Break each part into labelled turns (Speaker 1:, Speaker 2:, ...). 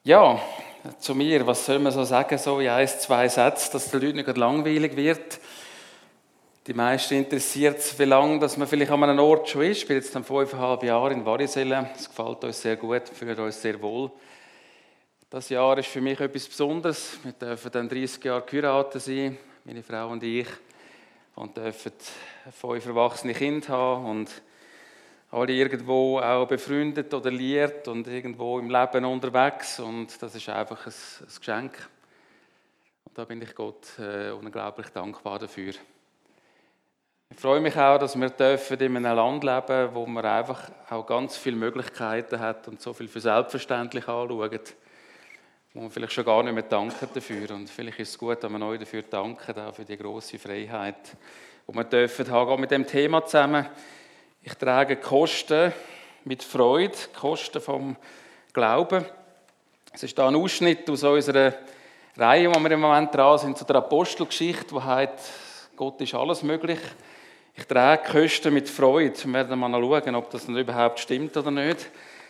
Speaker 1: Ja, zu mir, was soll man so sagen, so in 1, 2 Sätzen, dass den Leuten nicht langweilig wird. Die meisten interessiert es, wie lange dass man vielleicht an einem Ort schon ist. Ich bin jetzt dann 5,5 Jahre in Wallisellen. Es gefällt uns sehr gut, wir fühlen uns sehr wohl. Das Jahr ist für mich etwas Besonderes. Wir dürfen dann 30 Jahre geheiratet sein, meine Frau und ich, und dürfen 5 erwachsene Kinder haben und alle irgendwo auch befreundet oder liiert und irgendwo im Leben unterwegs. Und das ist einfach ein Geschenk. Und da bin ich Gott unglaublich dankbar dafür. Ich freue mich auch, dass wir in einem Land leben, wo man einfach auch ganz viele Möglichkeiten hat und so viel für selbstverständlich anschaut, wo man vielleicht schon gar nicht mehr danken dafür. Und vielleicht ist es gut, dass wir neu dafür danken, auch für die grosse Freiheit, die wir dürfen haben. Gerade mit dem Thema zusammen. Ich trage Kosten mit Freude, Kosten vom Glauben. Es ist da ein Ausschnitt aus unserer Reihe, wo wir im Moment dran sind, zu der Apostelgeschichte, die heißt, Gott ist alles möglich. Ich trage Kosten mit Freude. Wir werden mal schauen, ob das überhaupt stimmt oder nicht.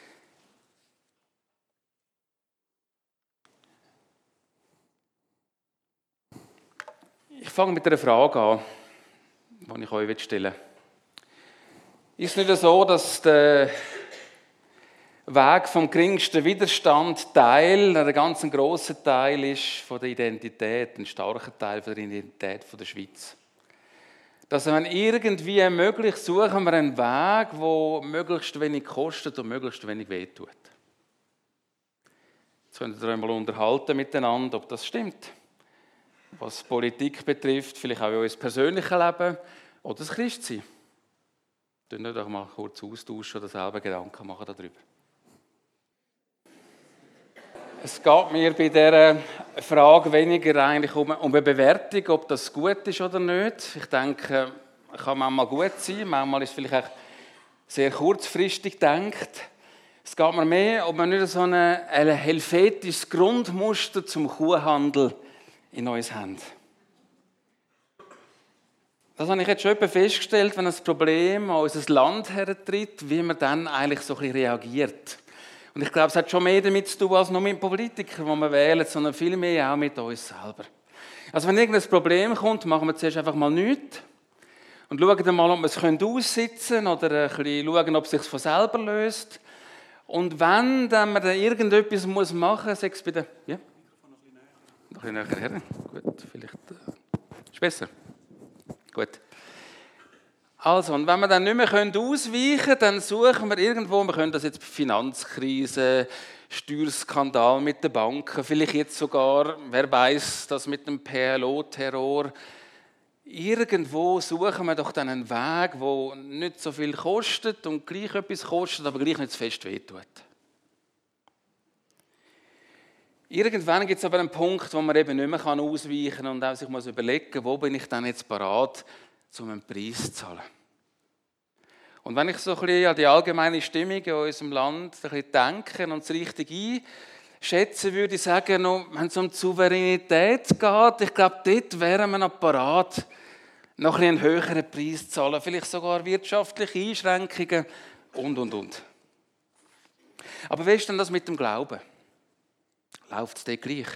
Speaker 1: Ich fange mit einer Frage an, die ich euch stellen will. Ist es nicht so, dass der Weg vom geringsten Widerstand Teil, ein ganz grosser Teil ist von der Identität, ein starker Teil von der Identität der Schweiz? Dass wenn irgendwie möglich, suchen wir einen Weg, der möglichst wenig kostet und möglichst wenig wehtut. Jetzt könnt ihr euch mal unterhalten miteinander, ob das stimmt. Was Politik betrifft, vielleicht auch in unser persönliches Leben oder das Christsein. Wir nicht auch mal kurz austauschen oder selber Gedanken machen darüber. Es geht mir bei dieser Frage weniger eigentlich um eine Bewertung, ob das gut ist oder nicht. Ich denke, kann manchmal gut sein, manchmal ist es vielleicht auch sehr kurzfristig gedacht. Es geht mir mehr, ob wir nicht so ein helvetisches Grundmuster zum Kuhhandel in uns haben. Das habe ich jetzt schon festgestellt, wenn ein Problem an unser Land hertritt, wie man dann eigentlich so ein bisschen reagiert. Und ich glaube, es hat schon mehr damit zu tun als nur mit Politikern, die wir wählen, sondern viel mehr auch mit uns selber. Also wenn irgendein Problem kommt, machen wir zuerst einfach mal nichts und schauen dann mal, ob wir es aussitzen können oder ein bisschen schauen, ob es sich von selber löst. Und wenn dann man dann irgendetwas machen muss, sei es bei der... Ja? Noch ein bisschen näher her. Gut, vielleicht... Ist besser. Gut. Also, und wenn wir dann nicht mehr ausweichen können, dann suchen wir irgendwo, wir können das jetzt Finanzkrise, Steuerskandal mit den Banken, vielleicht jetzt sogar, wer weiß, das mit dem PLO-Terror. Irgendwo suchen wir doch dann einen Weg, der nicht so viel kostet und gleich etwas kostet, aber gleich nicht zu fest wehtut. Irgendwann gibt es aber einen Punkt, wo man eben nicht mehr ausweichen kann und auch sich muss überlegen, wo bin ich dann jetzt bereit, um einen Preis zu zahlen. Und wenn ich so ein bisschen an die allgemeine Stimmung in unserem Land ein bisschen denke und es richtig einschätzen, würde ich sagen, wenn es um die Souveränität geht, ich glaube, dort wären wir noch bereit, noch ein bisschen einen höheren Preis zu zahlen, vielleicht sogar wirtschaftliche Einschränkungen und. Aber wie ist denn das mit dem Glauben? Läuft es dort gleich?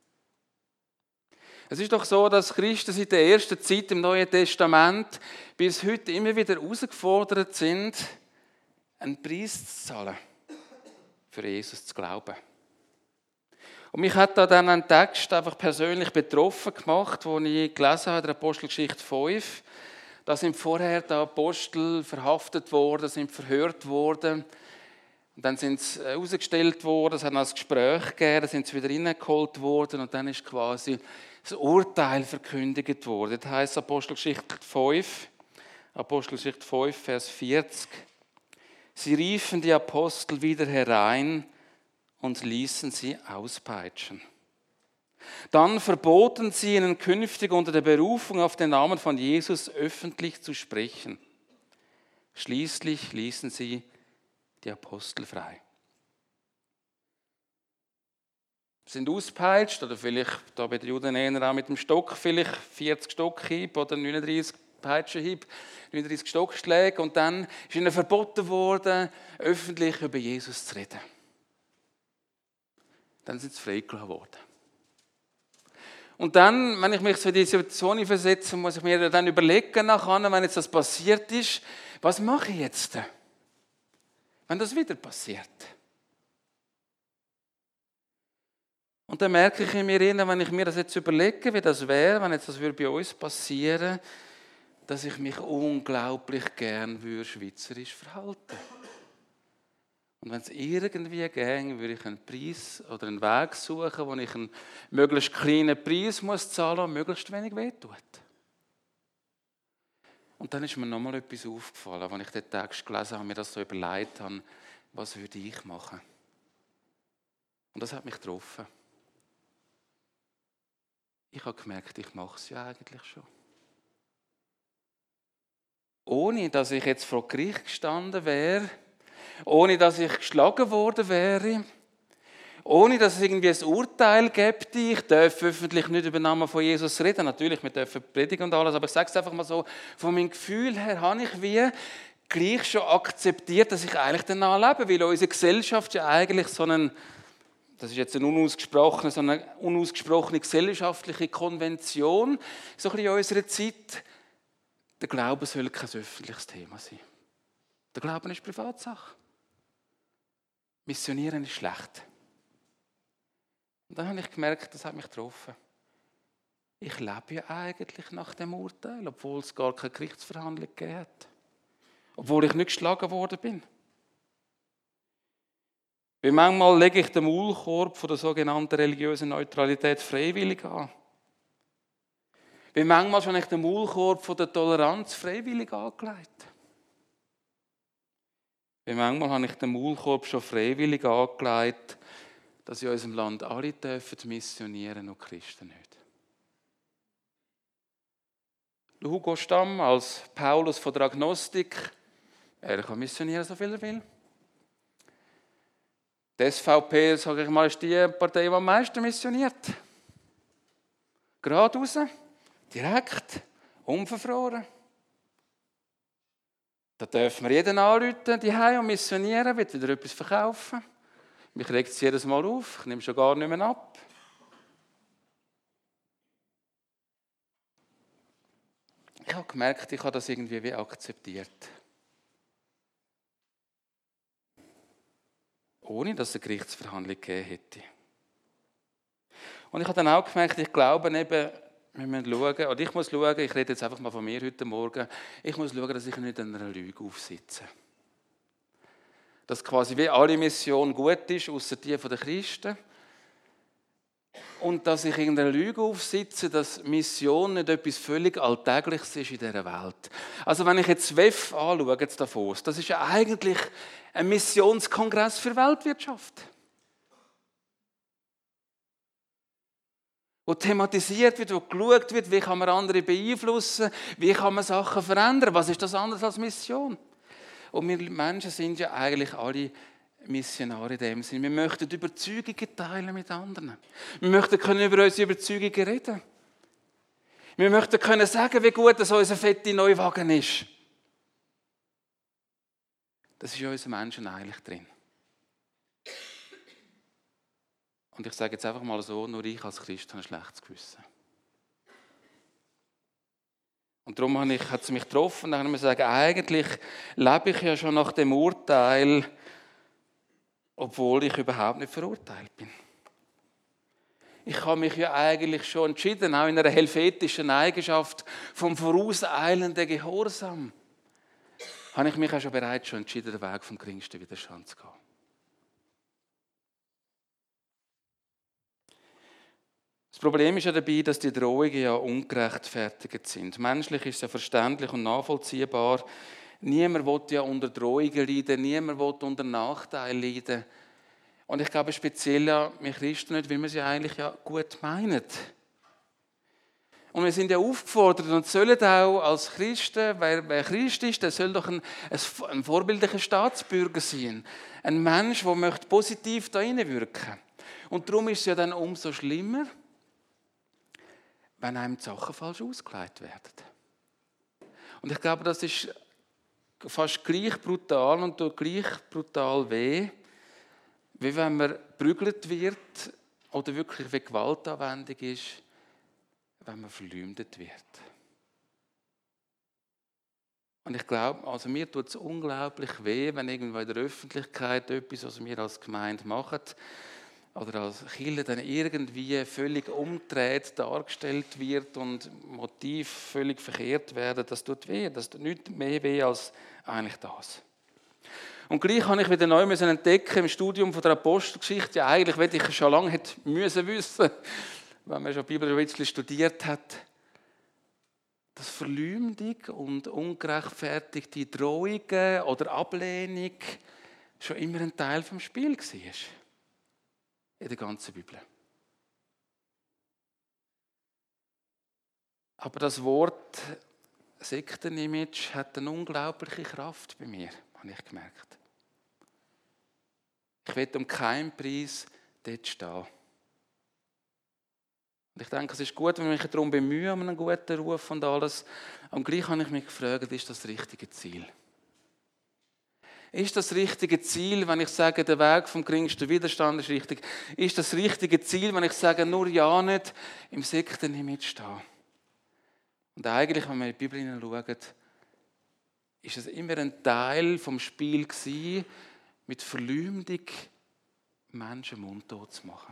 Speaker 1: Es ist doch so, dass Christen seit der ersten Zeit im Neuen Testament bis heute immer wieder herausgefordert sind, einen Preis zu zahlen, für Jesus zu glauben. Und mich hat da dann ein Text einfach persönlich betroffen gemacht, den ich gelesen habe in der Apostelgeschichte 5. Da sind vorher die Apostel verhaftet worden, sind verhört worden. Und dann sind sie herausgestellt worden, es hat noch ein Gespräch gegeben, dann sind sie wieder reingeholt worden und dann ist quasi das Urteil verkündigt worden. Das heisst Apostelgeschichte 5, Vers 40. Sie riefen die Apostel wieder herein und ließen sie auspeitschen. Dann verboten sie ihnen künftig unter der Berufung auf den Namen von Jesus öffentlich zu sprechen. Schließlich ließen sie die Apostel frei. Sind ausgepeitscht, oder vielleicht da bei den Juden eher auch mit dem Stock, vielleicht 40 Stockhieb oder 39 Peitschenhieb, 39 Stockschläge. Und dann ist ihnen verboten worden, öffentlich über Jesus zu reden. dann sind sie freigelassen worden. Und dann, wenn ich mich so in diese Situation versetze, muss ich mir dann überlegen, nachher, wenn jetzt das passiert ist, was mache ich jetzt, wenn das wieder passiert? Und dann merke ich in mir, wenn ich mir das jetzt überlege, wie das wäre, wenn jetzt das bei uns passieren würde, dass ich mich unglaublich gern schweizerisch verhalten würde. Und wenn es irgendwie ginge, würde ich einen Preis oder einen Weg suchen, wo ich einen möglichst kleinen Preis muss zahlen und möglichst wenig wehtut. Und dann ist mir nochmal etwas aufgefallen, als ich den Text gelesen habe, mir das so überlegt habe, was würde ich machen? Und das hat mich getroffen. Ich habe gemerkt, ich mache es ja eigentlich schon. Ohne, dass ich jetzt vor Gericht gestanden wäre, ohne, dass ich geschlagen worden wäre, ohne, dass es irgendwie ein Urteil gibt. Ich darf öffentlich nicht über den Namen von Jesus reden. Natürlich, wir dürfen predigen und alles, aber ich sage es einfach mal so, von meinem Gefühl her habe ich wie gleich schon akzeptiert, dass ich eigentlich danach lebe, weil unsere Gesellschaft ja eigentlich so einen, das ist jetzt eine unausgesprochene gesellschaftliche Konvention, so ein bisschen in unserer Zeit, der Glaube soll kein öffentliches Thema sein. Der Glaube ist Privatsache. Missionieren ist schlecht. Und dann habe ich gemerkt, das hat mich getroffen. Ich lebe ja eigentlich nach dem Urteil, obwohl es gar keine Gerichtsverhandlung gegeben hat. Obwohl ich nicht geschlagen worden bin. Weil manchmal lege ich den Maulkorb von der sogenannten religiösen Neutralität freiwillig an. Weil manchmal habe ich den Maulkorb von der Toleranz freiwillig angelegt. Weil manchmal habe ich den Maulkorb schon freiwillig angelegt, dass in unserem Land alle dürfen missionieren und Christen nicht. Hugo Stamm als Paulus von der Agnostik, er kann missionieren, so viel er will. Die SVP, sage ich mal, ist die Partei, die am meisten missioniert. Geradeaus, direkt, unverfroren. Da dürfen wir jeden anrufen, die und missionieren, will wieder etwas verkaufen. Mich regt es jedes Mal auf, ich nehme schon gar nicht mehr ab. Ich habe gemerkt, ich habe das irgendwie wie akzeptiert. Ohne, dass es eine Gerichtsverhandlung gegeben hätte. Und ich habe dann auch gemerkt, ich glaube eben, wir müssen schauen, oder ich muss schauen, ich rede jetzt einfach mal von mir heute Morgen, ich muss schauen, dass ich nicht an einer Lüge aufsitze. Dass quasi wie alle Mission gut ist, außer die der Christen. Und dass ich in einer Lüge aufsitze, dass Mission nicht etwas völlig Alltägliches ist in dieser Welt. Also wenn ich jetzt WEF anschaue, jetzt Davos, das ist ja eigentlich ein Missionskongress für Weltwirtschaft. Wo thematisiert wird, wo geschaut wird, wie kann man andere beeinflussen, wie kann man Sachen verändern, was ist das anders als Mission? Und wir Menschen sind ja eigentlich alle Missionare in dem Sinne. Wir möchten Überzeugungen teilen mit anderen. Wir möchten können über unsere Überzeugungen reden. Wir möchten können sagen, wie gut dass unser fetter Neuwagen ist. Das ist in unseren Menschen eigentlich drin. Und ich sage jetzt einfach mal so, nur ich als Christ habe ein schlechtes Gewissen. Und darum hat es mich getroffen. Und dann kann ich mir sagen, eigentlich lebe ich ja schon nach dem Urteil, obwohl ich überhaupt nicht verurteilt bin. Ich habe mich ja eigentlich schon entschieden, auch in einer helvetischen Eigenschaft vom vorauseilenden Gehorsam, habe ich mich auch schon bereits entschieden, den Weg vom geringsten Widerstand zu gehen. Das Problem ist ja dabei, dass die Drohungen ja ungerechtfertigt sind. Menschlich ist es ja verständlich und nachvollziehbar. Niemand will ja unter Drohungen leiden, niemand will unter Nachteilen leiden. Und ich glaube speziell ja, wir Christen nicht, weil wir es ja eigentlich ja gut meinen. Und wir sind ja aufgefordert und sollen auch als Christen, wer Christ ist, der soll doch ein vorbildlicher Staatsbürger sein. Ein Mensch, der positiv da hineinwirken möchte. Und darum ist es ja dann umso schlimmer, wenn einem die Sachen falsch ausgelegt werden. Und ich glaube, das ist fast gleich brutal und tut gleich brutal weh, wie wenn man geprügelt wird oder wirklich wie Gewaltanwendung ist, wenn man verleumdet wird. Und ich glaube, also mir tut es unglaublich weh, wenn irgendwo in der Öffentlichkeit etwas, was wir als Gemeinde machen, oder als Kirche dann irgendwie völlig umgedreht dargestellt wird und Motiv völlig verkehrt werden. Das tut weh, das tut nicht mehr weh als eigentlich das. Und gleich habe ich wieder neu entdecken im Studium von der Apostelgeschichte. Ja, eigentlich hätte ich schon lange wissen müssen, wenn man schon die Bibel ein bisschen studiert hat, dass Verleumdung und ungerechtfertigte Drohungen oder Ablehnung schon immer ein Teil vom Spiel war. In der ganzen Bibel. Aber das Wort Sektenimage hat eine unglaubliche Kraft bei mir, habe ich gemerkt. Ich will um keinen Preis dort stehen. Und ich denke, es ist gut, wenn ich mich darum bemühe, um einen guten Ruf und alles. Und gleich habe ich mich gefragt, ist das richtige Ziel? Ist das richtige Ziel, wenn ich sage, der Weg vom geringsten Widerstand ist richtig? Ist das richtige Ziel, wenn ich sage, nur ja nicht im Sektenimage stehen? Und eigentlich, wenn wir in die Bibel hineinschauen, ist es immer ein Teil vom Spiel gewesen, mit Verleumdung Menschen mundtot zu machen.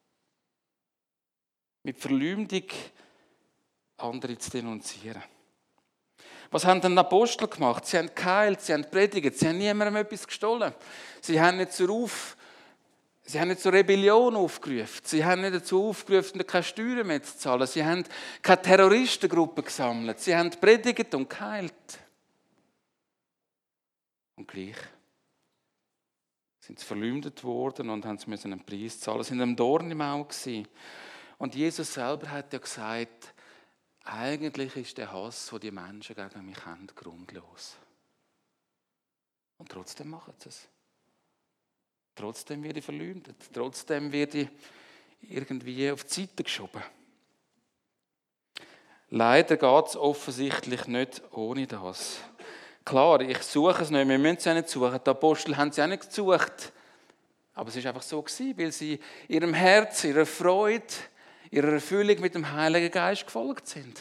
Speaker 1: Mit Verleumdung andere zu denunzieren. Was haben denn die Apostel gemacht? Sie haben geheilt, sie haben predigt, sie haben niemandem etwas gestohlen. Sie haben nicht zur Rebellion aufgerufen. Sie haben nicht dazu aufgerufen, keine Steuern mehr zu zahlen. Sie haben keine Terroristengruppe gesammelt. Sie haben predigt und geheilt. Und gleich sind sie verleumdet worden und haben einen Preis zahlen. Sie waren einem Dorn im Auge. Und Jesus selber hat ja gesagt, eigentlich ist der Hass, den die Menschen gegen mich haben, grundlos. Und trotzdem machen sie es. Trotzdem werde ich verleumdet. Trotzdem werde ich irgendwie auf die Seite geschoben. Leider geht es offensichtlich nicht ohne das. Klar, ich suche es nicht, wir müssen es ja nicht suchen. Die Apostel haben es ja nicht gesucht. Aber es war einfach so, weil sie ihrem Herz, ihrer Freude, ihrer Erfüllung mit dem Heiligen Geist gefolgt sind.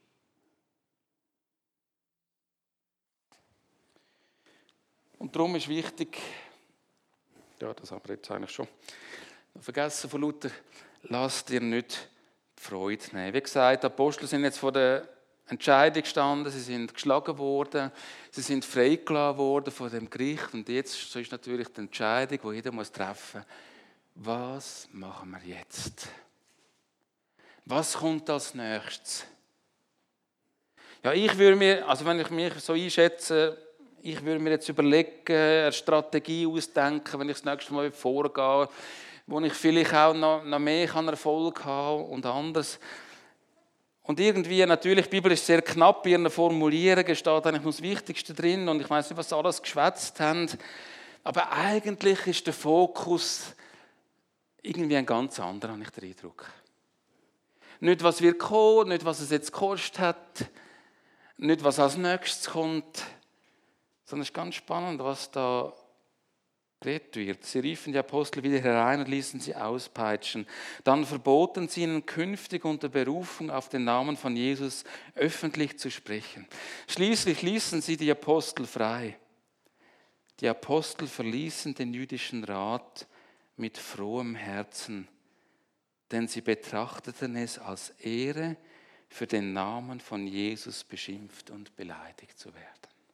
Speaker 1: Und darum ist wichtig, ja, das haben wir jetzt eigentlich schon vergessen von Luther, lasst dir nicht die Freude nehmen. Wie gesagt, die Apostel sind jetzt vor der Entscheidung gestanden, sie sind geschlagen worden, sie sind freigelassen worden von dem Gericht und jetzt ist natürlich die Entscheidung, die jeder treffen muss. Was machen wir jetzt? Was kommt als nächstes? Ja, ich würde mir, also wenn ich mich so einschätze, ich würde mir jetzt überlegen, eine Strategie ausdenken, wenn ich das nächste Mal vorgehe, wo ich vielleicht auch noch mehr Erfolg haben kann und anders. Und irgendwie, natürlich, die Bibel ist sehr knapp in ihren Formulierungen, steht eigentlich nur das Wichtigste drin und ich weiß nicht, was sie alles geschwätzt haben. Aber eigentlich ist der Fokus irgendwie ein ganz anderer, habe ich den Eindruck. Nicht, was wird kommen, nicht, was es jetzt gekostet hat, nicht, was als nächstes kommt, sondern es ist ganz spannend, was da geredet wird. Sie riefen die Apostel wieder herein und ließen sie auspeitschen. Dann verboten sie ihnen künftig unter Berufung auf den Namen von Jesus öffentlich zu sprechen. Schließlich ließen sie die Apostel frei. Die Apostel verließen den jüdischen Rat mit frohem Herzen, denn sie betrachteten es als Ehre, für den Namen von Jesus beschimpft und beleidigt zu werden.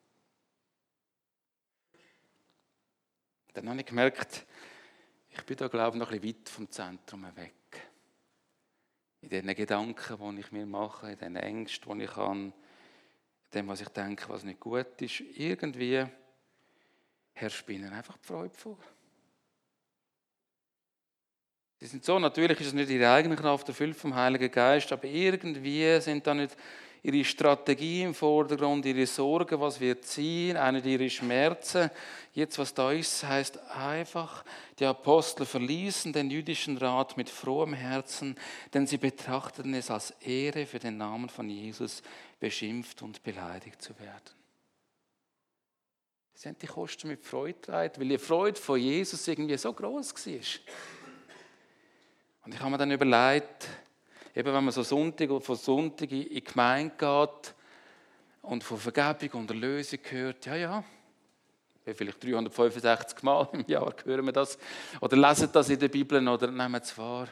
Speaker 1: Dann habe ich gemerkt, ich bin da, glaube ich, noch ein bisschen weit vom Zentrum weg. In den Gedanken, die ich mir mache, in den Ängsten, die ich habe, in dem, was ich denke, was nicht gut ist. Irgendwie herrscht ihnen einfach die Freude vor. Sie sind so, natürlich ist es nicht ihre eigene Kraft, erfüllt vom Heiligen Geist, aber irgendwie sind da nicht ihre Strategie im Vordergrund, ihre Sorgen, was wird sein, auch nicht ihre Schmerzen. Jetzt, was da ist, heißt einfach, die Apostel verließen den jüdischen Rat mit frohem Herzen, denn sie betrachteten es als Ehre, für den Namen von Jesus beschimpft und beleidigt zu werden. Sie haben die Kosten mit Freude getragen, weil die Freude von Jesus irgendwie so groß war. Und ich habe mir dann überlegt, eben wenn man so von Sonntag in die Gemeinde geht und von Vergebung und Erlösung hört, ja, vielleicht 365 Mal im Jahr hören wir das oder lesen das in der Bibel oder nehmen es wahr.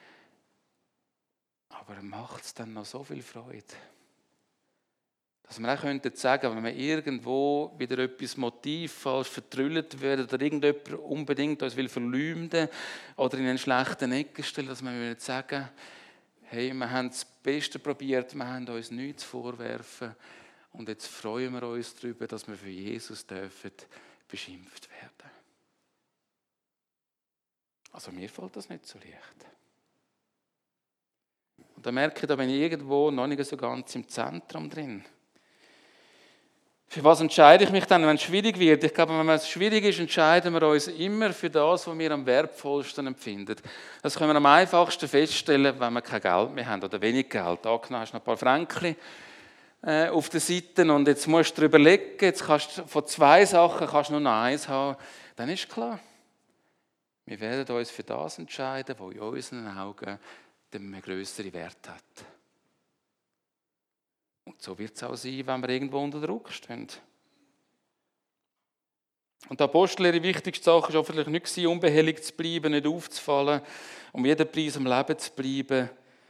Speaker 1: Aber macht es dann noch so viel Freude? Dass wir auch könnten sagen, wenn wir irgendwo wieder etwas Motiv falsch vertrüllt werden oder irgendjemand unbedingt uns will verleumden oder in einen schlechten Ecke stellen, dass wir sagen, hey, wir haben das Beste probiert, wir haben uns nichts vorwerfen und jetzt freuen wir uns darüber, dass wir für Jesus dürfen beschimpft werden. Also mir fällt das nicht so leicht. Und da merke ich, da bin ich irgendwo noch nicht so ganz im Zentrum drin. Für was entscheide ich mich dann, wenn es schwierig wird? Ich glaube, wenn es schwierig ist, entscheiden wir uns immer für das, was wir am wertvollsten empfinden. Das können wir am einfachsten feststellen, wenn wir kein Geld mehr haben oder wenig Geld. Da hast du noch ein paar Fränkchen auf der Seite und jetzt musst du dir überlegen, jetzt kannst du von 2 Sachen kannst du nur noch eins haben. Dann ist klar, wir werden uns für das entscheiden, was in unseren Augen den grösseren Wert hat. Und so wird es auch sein, wenn wir irgendwo unter Druck stehen. Und der Apostel, ihre wichtigste Sache war hoffentlich nicht, unbehelligt zu bleiben, nicht aufzufallen, um jeden Preis am Leben zu bleiben,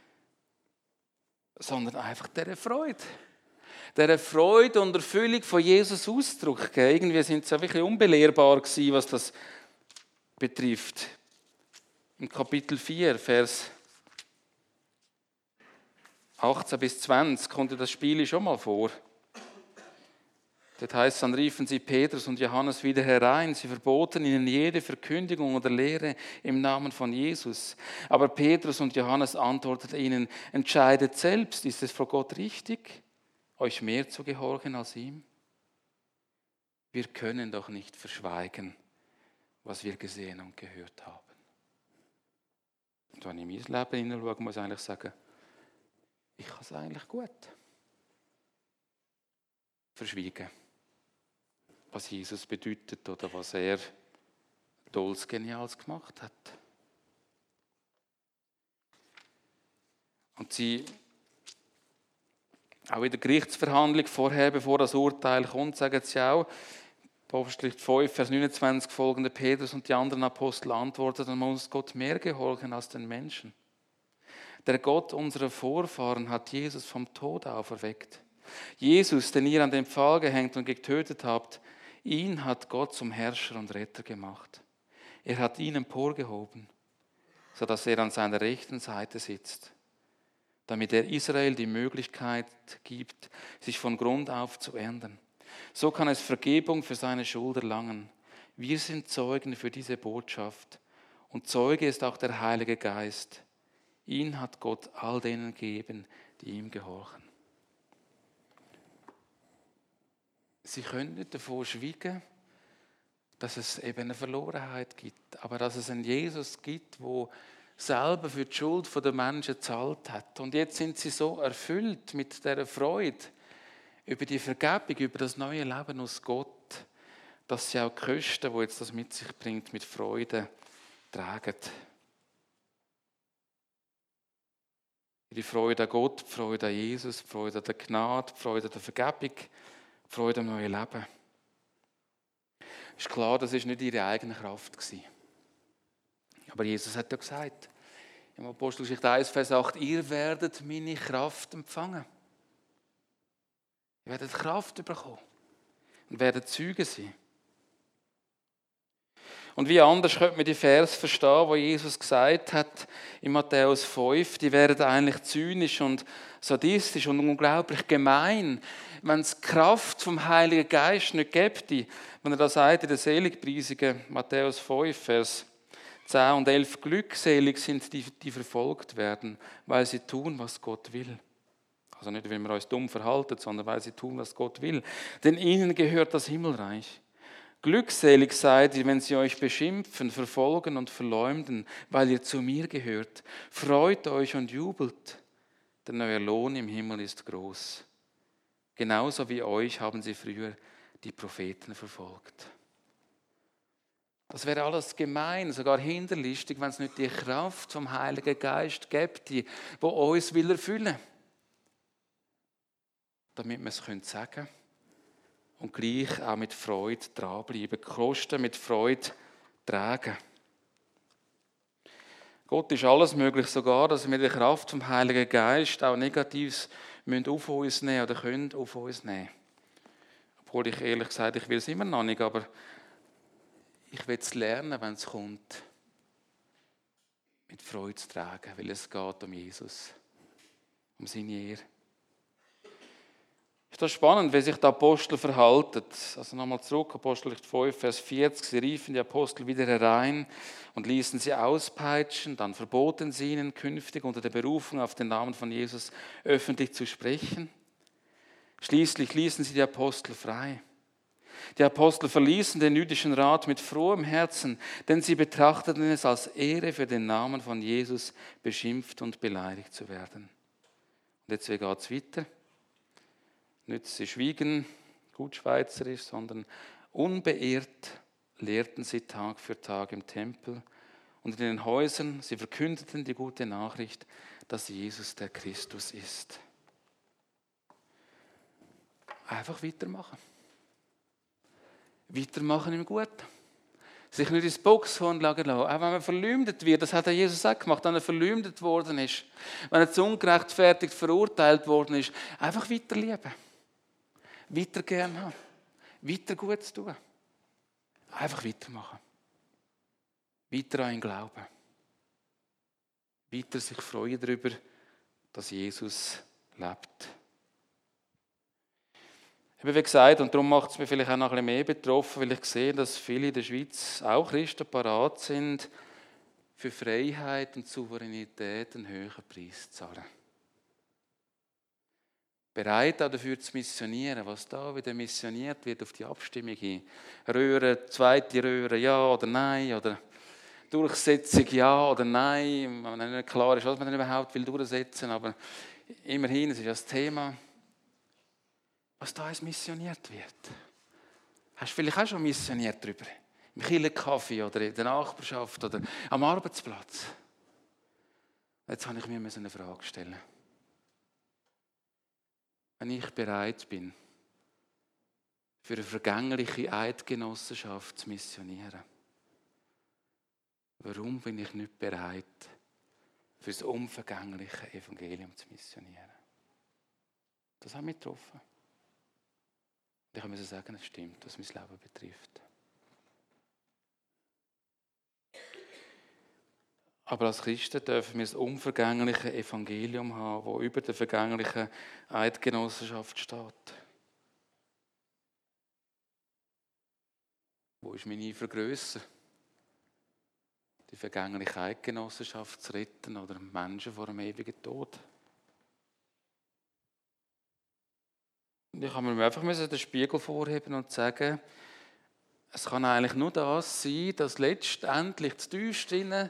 Speaker 1: sondern einfach dieser Freude. Dieser Freude und Erfüllung von Jesus Ausdruck geben. Irgendwie sind sie wirklich unbelehrbar gewesen, was das betrifft. Im Kapitel 4, Vers 18 bis 20 kommt das Spiel schon mal vor. Das heißt, dann riefen sie Petrus und Johannes wieder herein. Sie verboten ihnen jede Verkündigung oder Lehre im Namen von Jesus. Aber Petrus und Johannes antworteten ihnen, entscheidet selbst, ist es vor Gott richtig, euch mehr zu gehorchen als ihm? Wir können doch nicht verschweigen, was wir gesehen und gehört haben. Und wenn ich in mein Leben hineinschaue, muss ich eigentlich sagen, ich habe es eigentlich gut. Verschwiegen, was Jesus bedeutet oder was er Tolles, Geniales gemacht hat. Und sie, auch in der Gerichtsverhandlung vorher, bevor das Urteil kommt, sagen sie auch, Apostelgeschichte 5, Vers 29 folgende, Petrus und die anderen Apostel antworteten, man muss Gott mehr gehorchen als den Menschen. Der Gott unserer Vorfahren hat Jesus vom Tod auferweckt. Jesus, den ihr an den Pfahl gehängt und getötet habt, ihn hat Gott zum Herrscher und Retter gemacht. Er hat ihn emporgehoben, sodass er an seiner rechten Seite sitzt, damit er Israel die Möglichkeit gibt, sich von Grund auf zu ändern. So kann es Vergebung für seine Schuld erlangen. Wir sind Zeugen für diese Botschaft und Zeuge ist auch der Heilige Geist. Ihn hat Gott all denen gegeben, die ihm gehorchen. Sie können nicht davon schweigen, dass es eben eine Verlorenheit gibt, aber dass es einen Jesus gibt, der selber für die Schuld der Menschen gezahlt hat. Und jetzt sind sie so erfüllt mit dieser Freude über die Vergebung, über das neue Leben aus Gott, dass sie auch die Kosten, die jetzt das mit sich bringt, mit Freude tragen. Die Freude an Gott, die Freude an Jesus, die Freude an der Gnade, die Freude an der Vergebung, die Freude am neuen Leben. Ist klar, das war nicht ihre eigene Kraft. Aber Jesus hat ja gesagt, im Apostelgeschichte 1, Vers 8, ihr werdet meine Kraft empfangen. Ihr werdet Kraft bekommen und werdet Zeugen sein. Und wie anders könnte man die Vers verstehen, wo Jesus gesagt hat in Matthäus 5, die werden eigentlich zynisch und sadistisch und unglaublich gemein, wenn es die Kraft vom Heiligen Geist nicht gäbe. Wenn er das sagt in der Seligpreisungen, Matthäus 5, Vers 10 und 11, glückselig sind die, die verfolgt werden, weil sie tun, was Gott will. Also nicht, weil wir uns dumm verhalten, sondern weil sie tun, was Gott will. Denn ihnen gehört das Himmelreich. Glückselig seid ihr, wenn sie euch beschimpfen, verfolgen und verleumden, weil ihr zu mir gehört. Freut euch und jubelt, denn euer Lohn im Himmel ist groß. Genauso wie euch haben sie früher die Propheten verfolgt. Das wäre alles gemein, sogar hinterlistig, wenn es nicht die Kraft vom Heiligen Geist gibt, die uns will erfüllen. Damit wir es sagen können und gleich auch mit Freude dranbleiben, Kosten mit Freude tragen. Gott ist alles möglich, sogar, dass wir die Kraft vom Heiligen Geist auch Negatives auf uns nehmen oder können auf uns nehmen. Obwohl ich ehrlich gesagt, ich will es immer noch nicht, aber ich will es lernen, wenn es kommt, mit Freude zu tragen, weil es geht um Jesus, um seine Ehre. Ist das spannend, wie sich die Apostel verhalten. Also nochmal zurück, Apostelgeschichte 5, Vers 40. Sie riefen die Apostel wieder herein und ließen sie auspeitschen. Dann verboten sie ihnen künftig unter der Berufung auf den Namen von Jesus öffentlich zu sprechen. Schließlich ließen sie die Apostel frei. Die Apostel verließen den jüdischen Rat mit frohem Herzen, denn sie betrachteten es als Ehre für den Namen von Jesus, beschimpft und beleidigt zu werden. Und jetzt geht es weiter. Nicht sie schwiegen, gut schweizerisch, sondern unbeirrt lehrten sie Tag für Tag im Tempel und in den Häusern. Sie verkündeten die gute Nachricht, dass Jesus der Christus ist. Einfach weitermachen. Weitermachen im Guten. Sich nicht ins Boxhorn lassen. Auch wenn man verleumdet wird, das hat Jesus auch gemacht, wenn er verleumdet worden ist, wenn er zu ungerechtfertigt verurteilt worden ist, einfach weiterlieben. Weiter gern haben. Weiter Gutes tun. Einfach weitermachen. Weiter an ihn glauben. Weiter sich freuen darüber, dass Jesus lebt. Eben wie gesagt, und darum macht es mich vielleicht auch noch ein bisschen mehr betroffen, weil ich sehe, dass viele in der Schweiz, auch Christen, parat sind, für Freiheit und Souveränität einen höheren Preis zu zahlen. Bereit auch dafür zu missionieren, was da wieder missioniert wird auf die Abstimmung hin. Röhre, zweite Röhre, ja oder nein, oder Durchsetzung, ja oder nein. Wenn nicht klar ist, was man denn überhaupt durchsetzen will, aber immerhin, es ist ja das Thema, was da alles missioniert wird. Hast du vielleicht auch schon missioniert darüber? Im Kirchenkaffee oder in der Nachbarschaft oder am Arbeitsplatz? Jetzt habe ich mir eine Frage stellen. Wenn ich bereit bin, für eine vergängliche Eidgenossenschaft zu missionieren, warum bin ich nicht bereit, für das unvergängliche Evangelium zu missionieren? Das hat mich getroffen. Ich muss sagen, es stimmt, was mein Leben betrifft. Aber als Christen dürfen wir das unvergängliche Evangelium haben, das über der vergänglichen Eidgenossenschaft steht. Wo ist meine Eifer grösser? Die vergängliche Eidgenossenschaft zu retten oder Menschen vor dem ewigen Tod? Und ich habe mir einfach den Spiegel vorheben und sagen, es kann eigentlich nur das sein, dass letztendlich das Tiefste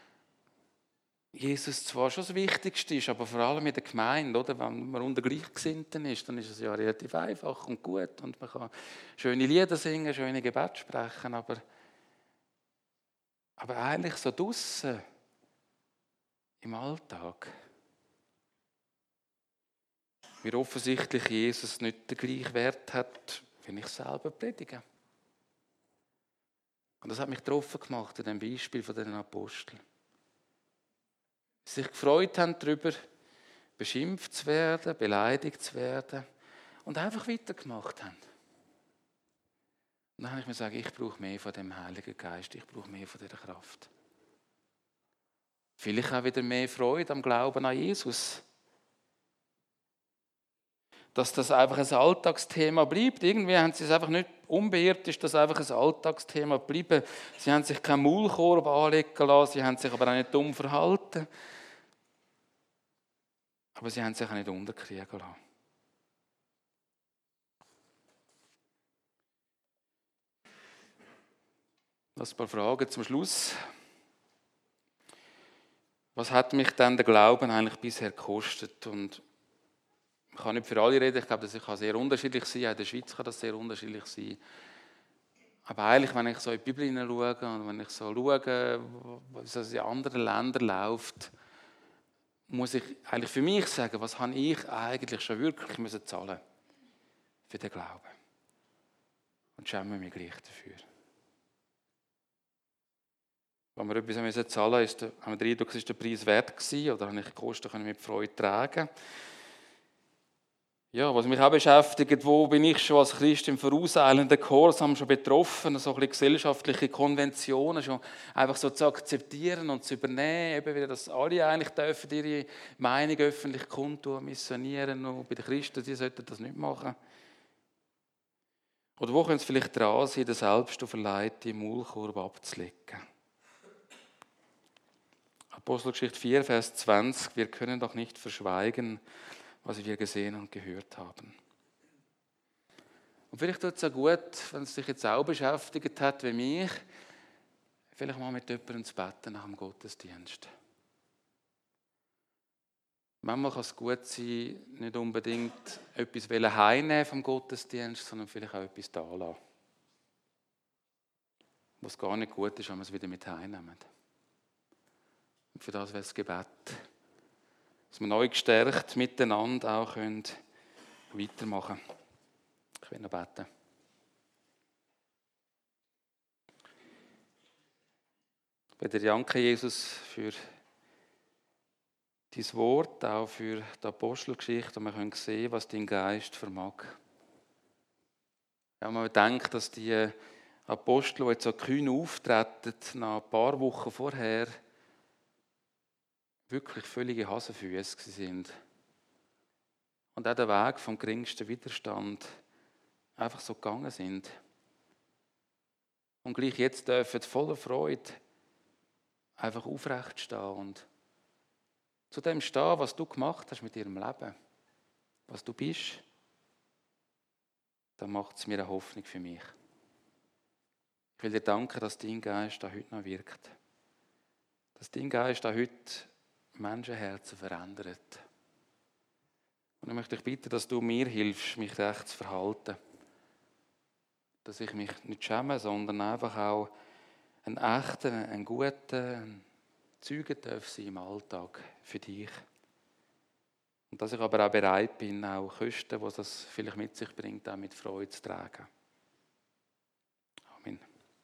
Speaker 1: Jesus zwar schon das Wichtigste ist, aber vor allem in der Gemeinde, oder? Wenn man unter Gleichgesinnten ist, dann ist es ja relativ einfach und gut und man kann schöne Lieder singen, schöne Gebete sprechen, aber eigentlich so draussen im Alltag, wie offensichtlich Jesus nicht den gleichen Wert hat, wenn ich selber predige. Und das hat mich getroffen gemacht in dem Beispiel von den Aposteln. Sie sich gefreut haben darüber, beschimpft zu werden, beleidigt zu werden und einfach weitergemacht haben. Und dann habe ich mir gesagt, ich brauche mehr von dem Heiligen Geist, ich brauche mehr von dieser Kraft. Vielleicht auch wieder mehr Freude am Glauben an Jesus. Dass das einfach ein Alltagsthema bleibt. Irgendwie haben sie es einfach nicht unbeirrt, ist das einfach ein Alltagsthema geblieben. Sie haben sich keinen Maulkorb anlegen lassen, sie haben sich aber auch nicht dumm verhalten. Aber sie haben sich auch nicht unterkriegen lassen. Ein paar Fragen zum Schluss. Was hat mich denn der Glauben eigentlich bisher gekostet? Und ich kann nicht für alle reden, ich glaube, das kann sehr unterschiedlich sein. Auch in der Schweiz kann das sehr unterschiedlich sein. Aber eigentlich, wenn ich so in die Bibel hineinschaue und wenn ich so schaue, wie es in anderen Ländern läuft, muss ich eigentlich für mich sagen, was habe ich eigentlich schon wirklich müssen zahlen für den Glauben. Und schäme mich gleich dafür. Wenn wir etwas müssen zahlen mussten, haben wir den Eindruck, es war der Preis wert gewesen, oder habe ich die Kosten mit Freude tragen. Ja, was mich auch beschäftigt, wo bin ich schon als Christ im vorauseilenden Gehorsam schon betroffen, so ein bisschen gesellschaftliche Konventionen schon einfach so zu akzeptieren und zu übernehmen, eben wieder, dass alle eigentlich dürfen ihre Meinung öffentlich kundtun, missionieren, und bei den Christen, die sollten das nicht machen. Oder wo könnte es vielleicht dran sein, den selbstauferlegten Maulkorb abzulegen? Apostelgeschichte 4, Vers 20, wir können doch nicht verschweigen, was wir gesehen und gehört haben. Und vielleicht tut es auch gut, wenn es dich jetzt auch beschäftigt hat wie mich, vielleicht mal mit jemandem zu beten nach dem Gottesdienst. Manchmal kann es gut sein, nicht unbedingt etwas heimnehmen vom Gottesdienst, sondern vielleicht auch etwas da lassen. Was gar nicht gut ist, wenn wir es wieder mit heimnehmen. Und für das wäre das Gebet. Dass wir neu gestärkt miteinander auch weitermachen können. Ich will noch beten. Ich bitte dir, danke, Jesus, für dein Wort, auch für die Apostelgeschichte, und wir können sehen, was dein Geist vermag. Ja, man denkt, dass die Apostel, die jetzt so kühn auftreten, nach ein paar Wochen vorher wirklich völlige Hasenfüße sind. Und auch den Weg vom geringsten Widerstand einfach so gegangen sind. Und gleich jetzt dürfen voller Freude einfach aufrecht stehen und zu dem stehen, was du gemacht hast mit ihrem Leben, was du bist, dann macht es mir eine Hoffnung für mich. Ich will dir danken, dass dein Geist da heute noch wirkt. Dass dein Geist da heute Menschenherzen verändert. Und ich möchte dich bitten, dass du mir hilfst, mich recht zu verhalten. Dass ich mich nicht schäme, sondern einfach auch einen echten, einen guten Zeuge darf sein im Alltag für dich. Und dass ich aber auch bereit bin, auch Kosten, die das vielleicht mit sich bringt, auch mit Freude zu tragen.